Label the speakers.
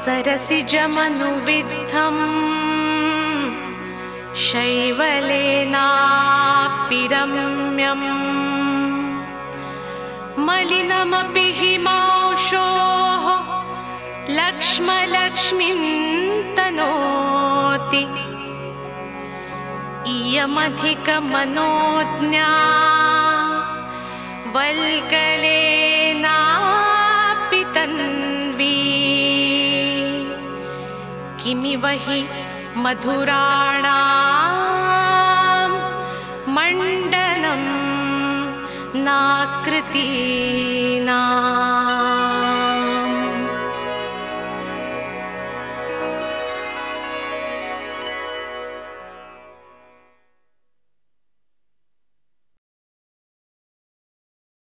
Speaker 1: सरसिजमनुविद्धं शैवलेनापि रम्यं मलिनमपि हिमांशोः लक्ष्मलक्ष्मीं तनोति इयमधिकमनोज्ञा वल्कलेनापि तन्वी किमिव हि मधुराणां मण्डनं नाकृति।